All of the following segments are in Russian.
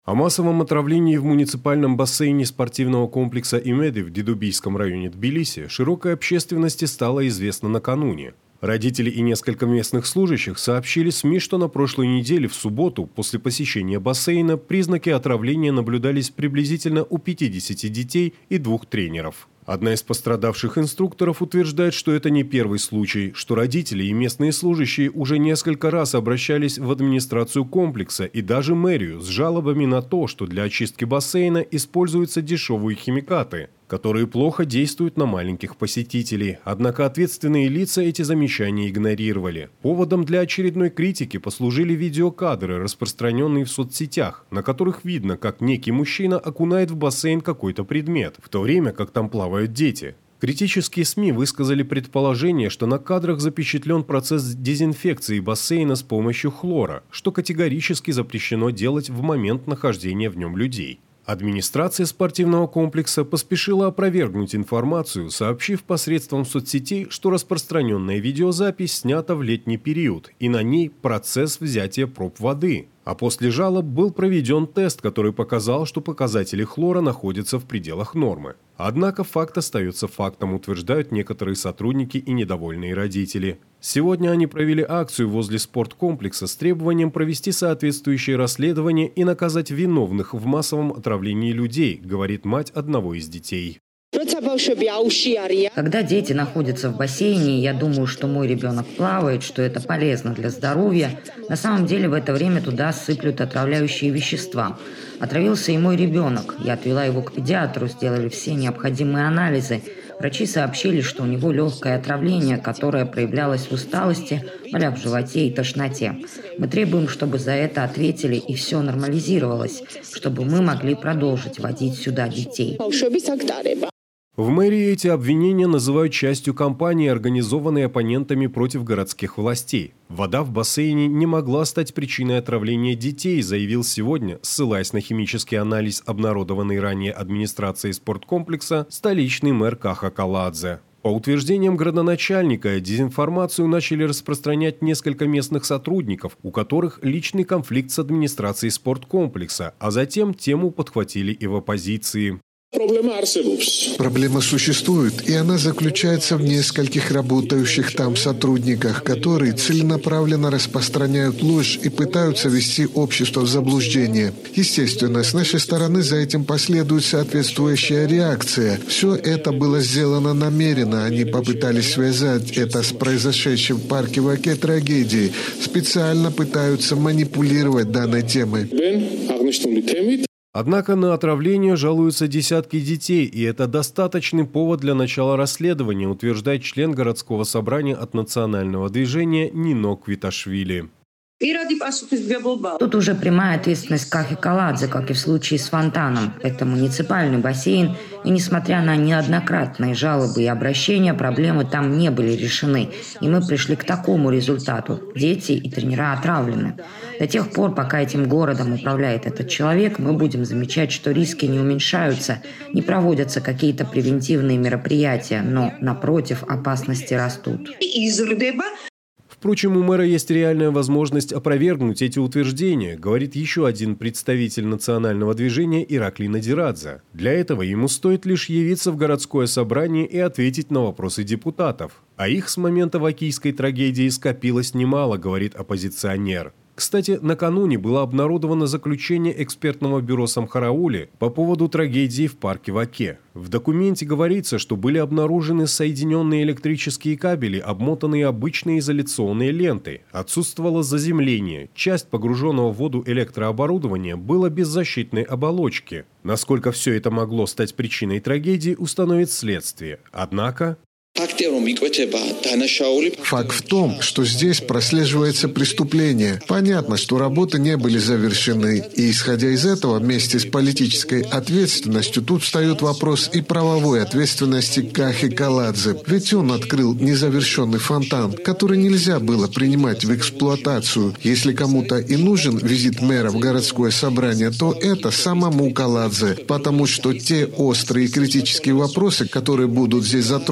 О массовом отравлении в муниципальном бассейне спортивного комплекса «Имеды» в Дедубийском районе Тбилиси широкой общественности стало известно накануне. Родители и несколько местных служащих сообщили СМИ, что на прошлой неделе в субботу после посещения бассейна признаки отравления наблюдались приблизительно у 50 детей и 2 тренеров. Одна из пострадавших инструкторов утверждает, что это не первый случай, что родители и местные служащие уже несколько раз обращались в администрацию комплекса и даже мэрию с жалобами на то, что для очистки бассейна используются дешевые химикаты, которые плохо действуют на маленьких посетителей. Однако ответственные лица эти замечания игнорировали. Поводом для очередной критики послужили видеокадры, распространенные в соцсетях, на которых видно, как некий мужчина окунает в бассейн какой-то предмет, в то время как там плавают дети. Критические СМИ высказали предположение, что на кадрах запечатлен процесс дезинфекции бассейна с помощью хлора, что категорически запрещено делать в момент нахождения в нем людей. Администрация спортивного комплекса поспешила опровергнуть информацию, сообщив посредством соцсетей, что распространенная видеозапись снята в летний период, и на ней процесс взятия проб воды. А после жалоб был проведен тест, который показал, что показатели хлора находятся в пределах нормы. Однако факт остается фактом, утверждают некоторые сотрудники и недовольные родители. Сегодня они провели акцию возле спорткомплекса с требованием провести соответствующее расследование и наказать виновных в массовом отравлении людей, говорит мать одного из детей. Когда дети находятся в бассейне, я думаю, что мой ребенок плавает, что это полезно для здоровья. На самом деле в это время туда сыплют отравляющие вещества. Отравился и мой ребенок. Я отвела его к педиатру, сделали все необходимые анализы. Врачи сообщили, что у него легкое отравление, которое проявлялось в усталости, болях в животе и тошноте. Мы требуем, чтобы за это ответили и все нормализировалось, чтобы мы могли продолжить водить сюда детей. В мэрии эти обвинения называют частью кампании, организованной оппонентами против городских властей. Вода в бассейне не могла стать причиной отравления детей, заявил сегодня, ссылаясь на химический анализ, обнародованный ранее администрацией спорткомплекса, столичный мэр Каха Каладзе. По утверждениям градоначальника, дезинформацию начали распространять несколько местных сотрудников, у которых личный конфликт с администрацией спорткомплекса, а затем тему подхватили и в оппозиции. Проблема существует, и она заключается в нескольких работающих там сотрудниках, которые целенаправленно распространяют ложь и пытаются ввести общество в заблуждение. Естественно, с нашей стороны за этим последует соответствующая реакция. Все это было сделано намеренно. Они попытались связать это с произошедшей в парке Ваке трагедией. Специально пытаются манипулировать данной темой. Однако на отравление жалуются десятки детей, и это достаточный повод для начала расследования, утверждает член городского собрания от национального движения Нино Квиташвили. Тут уже прямая ответственность Кахи Каладзе, как и в случае с фонтаном. Это муниципальный бассейн, и несмотря на неоднократные жалобы и обращения, проблемы там не были решены. И мы пришли к такому результату. Дети и тренера отравлены. До тех пор, пока этим городом управляет этот человек, мы будем замечать, что риски не уменьшаются, не проводятся какие-то превентивные мероприятия, но, напротив, опасности растут. Впрочем, у мэра есть реальная возможность опровергнуть эти утверждения, говорит еще один представитель национального движения Иракли Надирадзе. Для этого ему стоит лишь явиться в городское собрание и ответить на вопросы депутатов. А их с момента вакийской трагедии скопилось немало, говорит оппозиционер. Кстати, накануне было обнародовано заключение экспертного бюро Самхараули по поводу трагедии в парке Ваке. В документе говорится, что были обнаружены соединенные электрические кабели, обмотанные обычной изоляционной лентой. Отсутствовало заземление. Часть погруженного в воду электрооборудования была без защитной оболочки. Насколько все это могло стать причиной трагедии, установит следствие. Однако... Факт в том, что здесь прослеживается преступление. Понятно, что работы не были завершены. И исходя из этого, вместе с политической ответственностью, тут встает вопрос и правовой ответственности Кахи Каладзе. Ведь он открыл незавершенный фонтан, который нельзя было принимать в эксплуатацию. Если кому-то и нужен визит мэра в городское собрание, то это самому Каладзе. Потому что те острые и критические вопросы, которые будут здесь затронуты,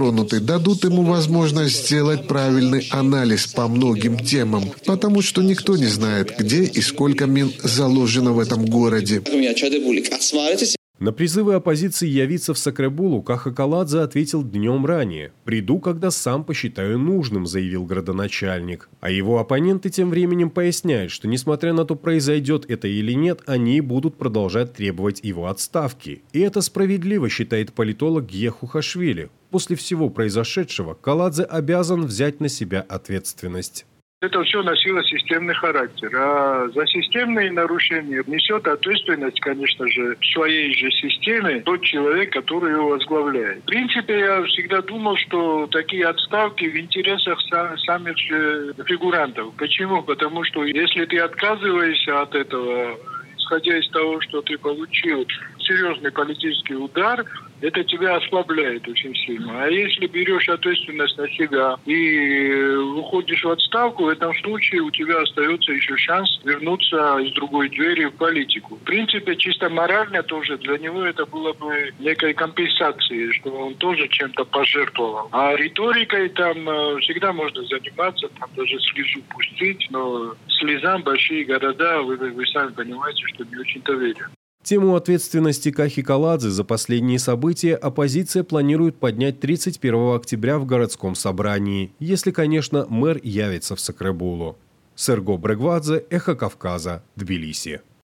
дадут ему возможность сделать правильный анализ по многим темам, потому что никто не знает, где и сколько мин заложено в этом городе. На призывы оппозиции явиться в Сакребулу Каха Каладзе ответил днем ранее. «Приду, когда сам посчитаю нужным», – заявил градоначальник. А его оппоненты тем временем поясняют, что несмотря на то, произойдет это или нет, они будут продолжать требовать его отставки. И это справедливо, считает политолог Гьеху Хашвили. После всего произошедшего Каладзе обязан взять на себя ответственность. Это все носило системный характер. А за системные нарушения несет ответственность, конечно же, в своей же системе тот человек, который его возглавляет. В принципе, я всегда думал, что такие отставки в интересах самих же фигурантов. Почему? Потому что если ты отказываешься от этого, исходя из того, что ты получил серьезный политический удар, это тебя ослабляет очень сильно. А если берешь ответственность на себя и уходишь в отставку, в этом случае у тебя остается еще шанс вернуться из другой двери в политику. В принципе, чисто морально тоже для него это было бы некой компенсацией, что он тоже чем-то пожертвовал. А риторикой там всегда можно заниматься, там даже слезу пустить, но слезам большие города, вы сами понимаете, что не очень-то верят. Тему ответственности Кахи Каладзе за последние события оппозиция планирует поднять 31 октября в городском собрании, если, конечно, мэр явится в Сакребулу. Серго Брегвадзе, Эхо Кавказа, Тбилиси.